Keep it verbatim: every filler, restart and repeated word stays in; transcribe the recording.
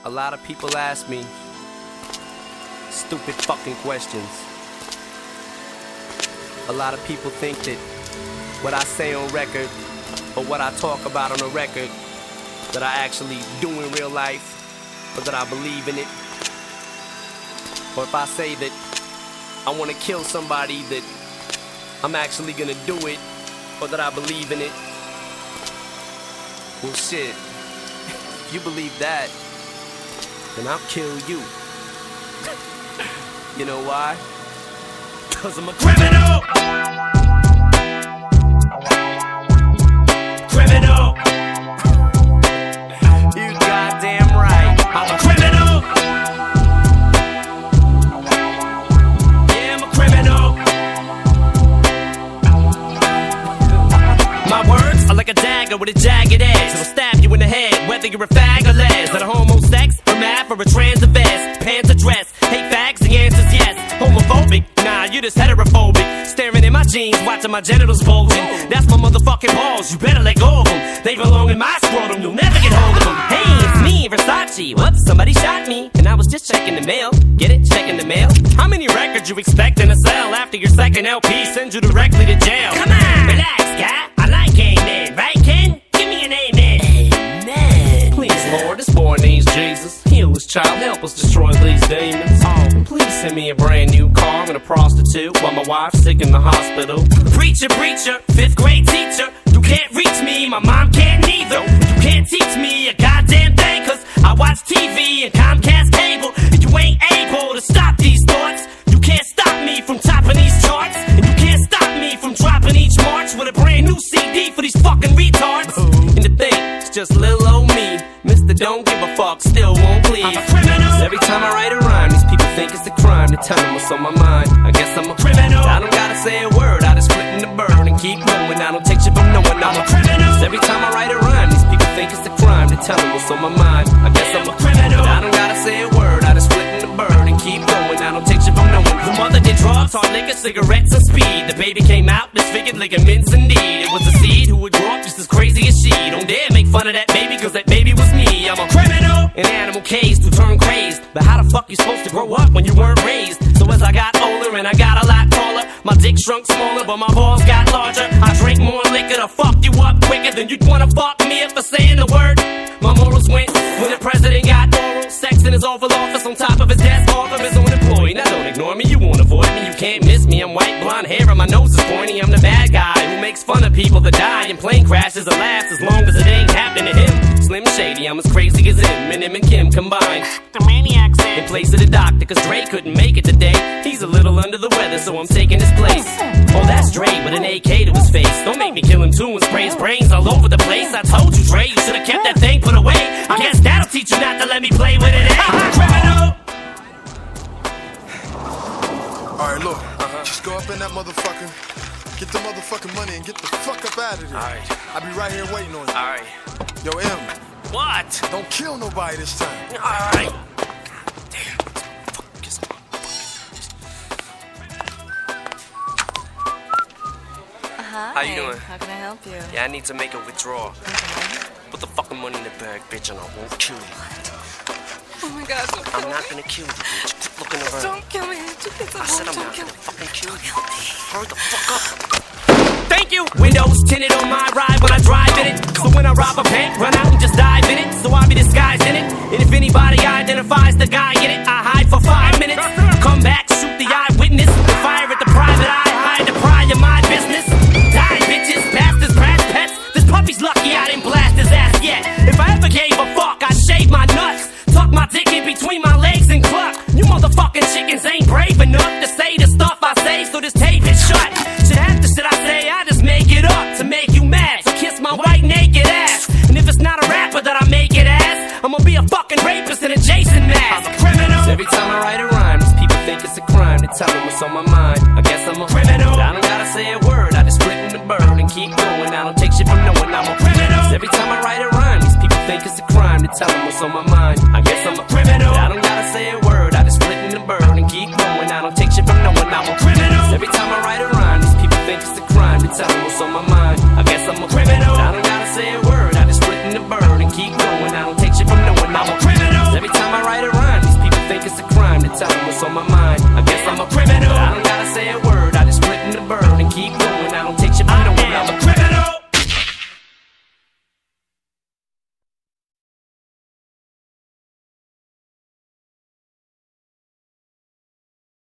A lot of people ask me stupid fucking questions. A lot of people think that what I say on record or what I talk about on a record that I actually do in real life, or that I believe in it. Or if I say that I want to kill somebody, that I'm actually gonna do it, or that I believe in it. Well, shit, if you believe that, then I'll kill you. You know why? Cause I'm a criminal! Criminal! You goddamn right, I'm a criminal! Yeah, I'm a criminal! My words are like a dagger with a jagged edge. It'll stab you in the head, whether you're a fag or les. That a homo sex, or math, or a trans or vest. Pants or dress, hate fags, the answer's yes. Homophobic, nah, you just heterophobic. Staring in my jeans, watching my genitals bulging. That's my motherfucking balls, you better let go of them. They belong in my scrotum, you'll never get hold of them. Hey, it's me, Versace. Whoops, somebody shot me, and I was just checking the mail. Get it? Checking the mail? How many records you expecting to sell after your second L P sends you directly to jail? Come on, relax, guy. I like amen, right, Ken? Give me an amen. Amen. Please, Lord, this boy needs Jesus. Heal his child, help us destroy these demons. Oh, and please send me a brand new car and a prostitute while my wife's sick in the hospital. Preacher, preacher, fifth grade teacher. You can't reach me, my mom can't neither. You can't teach me a goddamn thing, cause I watch T V and Comcast cable. And you ain't able to stop these thoughts. You can't stop me from topping these charts. And you can't stop me from dropping each March with a brand new C D for these fucking retards. And the thing, it's just little old me. Mister Don't Give a Fuck, still won't please. I'm a criminal. Every time I write a rhyme, these people think it's a crime to tell them what's on my mind. I guess I'm a criminal. I don't gotta say a word, I just split in the bird and keep going. I don't take shit from no one, I'm a criminal. Every time I write a rhyme, these people think it's a crime to tell them what's on my mind. I guess I'm a criminal. I don't gotta say a word, I just split in the bird and keep going. I don't take shit from no one. The mother did drugs, hard liquor, cigarettes, and speed. The baby came out disfigured, ligaments indeed. It was a seed who would grow up just as crazy as she. Don't dare make fun of that baby, cause that baby was me. I'm a criminal, an animal caged to turn crazed. But how the fuck you supposed to grow up when you weren't raised? So as I got older and I got a lot taller, my dick shrunk smaller, but my balls got larger. I drank more liquor to fuck you up quicker than you'd wanna fuck me up for saying the word. My morals went when the president got oral sex in his Oval Office on top of his desk off of his own employee. Now don't ignore me, you won't avoid me, you can't miss me. I'm white, blonde hair, and my nose is pointy. I'm the bad guy who makes fun of people that die in plane crashes or laughs as long as it ain't happening to him. Slim Shady, I'm as crazy as him, and him and Kim combined. The maniac's in place of the doctor, cause Dre couldn't make it today. He's a little under the weather, so I'm taking his place. Oh, that's Dre with an A K to his face. Don't make me kill him too and spray his brains all over the place. I told you, Dre, you should've kept that thing put away. I guess that'll teach you not to let me play with it, eh? Criminal! Alright, look, uh-huh. Just go up in that motherfucker, get the motherfucking money, and get the fuck up out of there. Alright. I'll be right here waiting on you. Alright. Yo, M. What? Don't kill nobody this time. Alright. Hi. How you doing? How can I help you? Yeah, I need to make a withdrawal. Okay. Put the fucking money in the bag, bitch, and I won't kill you. Oh my God, don't kill I'm not me. gonna kill you, bitch. Keep looking around. Don't kill me. It's a I said I'm don't not kill gonna me. fucking kill you. Hurry the fuck up. Thank you. Windows tinted on my ride when I drive in it. So when I rob a bank, run out and just dive in it. So I'll be disguised in it. And if anybody identifies the guy in it, I hide for five minutes. Come back, shoot the eyewitness. Fire at the private eye, hide the pry of my business. Die, bitches, bastards, brats, pets. This puppy's lucky I didn't blast his ass yet. If I ever gave a fuck, I'd shave my nuts. Tuck my dick in between my legs and cluck. You motherfucking chickens ain't brave enough to say the stuff I say, so this tape is shut. Shit half the shit I say, I just make it up to make you mad. So kiss my white naked ass. And if it's not a rapper that I make it as, I'ma be a fucking rapist in a Jason mask. I'm a criminal. Every time I write a rhyme, these people think it's a crime to tell them what's on my mind. I guess I'm a criminal. I don't gotta say a word, I just split in the bird and keep going. I don't take shit from no one, I'm a criminal. Every time I write a rhyme, these people think it's a crime to tell them what's on my mind. I guess I'm a criminal. I don't gotta say a word, I just split in the bird and keep going. I don't take shit from no one, I'm a criminal. Every time I write a rhyme, these people think it's a crime to tell them what's on my mind. I guess I'm a criminal. I don't gotta say a word, I just split in the bird and keep going. I don't take shit from no one, I'm a criminal. Every time tell them what's on my mind. I guess I'm a criminal, I don't gotta say a word.